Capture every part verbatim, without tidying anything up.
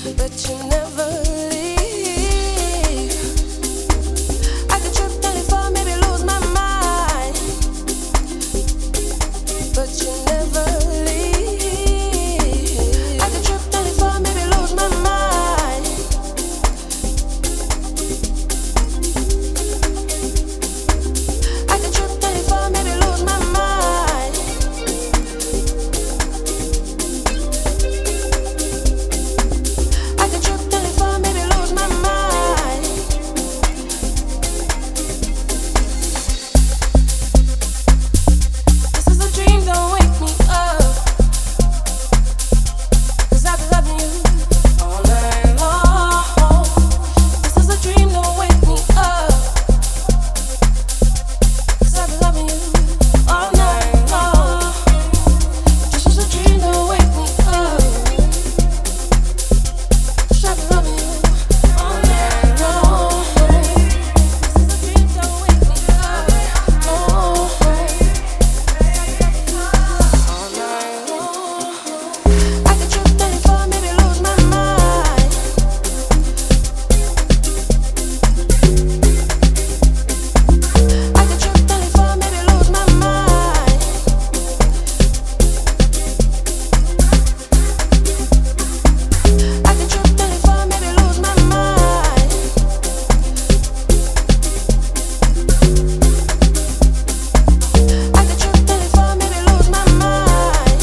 but you never leave. I could trip, then fall, maybe lose my mind, but you never leave. I could trip, then fall, maybe lose my mind. I could trip, then fall, maybe lose my mind. I could trip, then fall, maybe lose my mind. This is a dream, don't wake me up, 'cause I've been loving you all night long. This is a dream, don't wake me up, 'cause I've been loving you all night long. This is a dream, don't wake me up, 'cause I've been loving you all night long. This is a dream, don't wake me up, oh, all night long. I could trip, then fall, maybe lose my mind. I could trip, then fall, maybe lose my mind. I could trip, then fall, maybe lose my mind. I could trip, then fall, maybe lose my mind.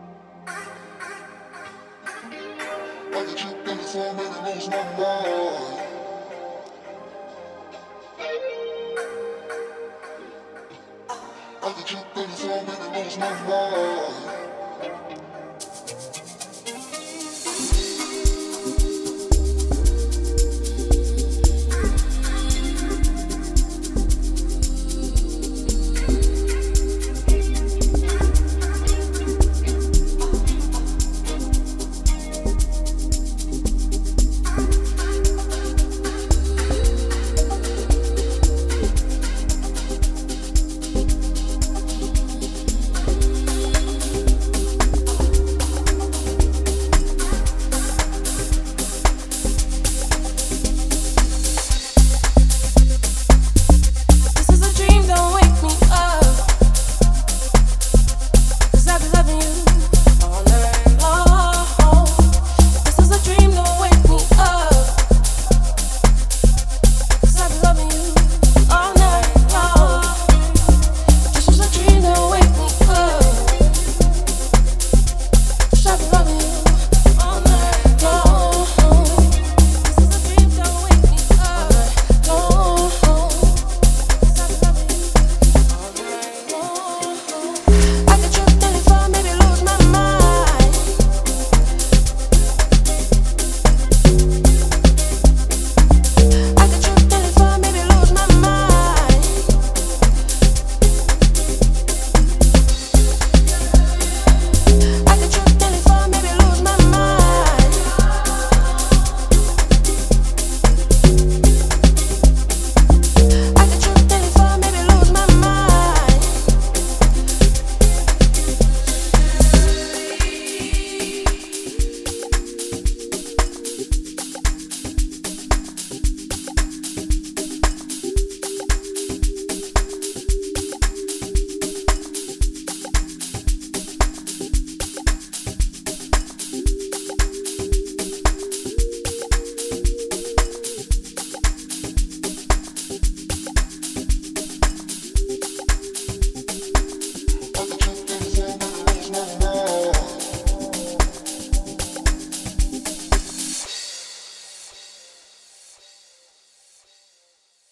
I could trip, then fall, maybe lose my mind.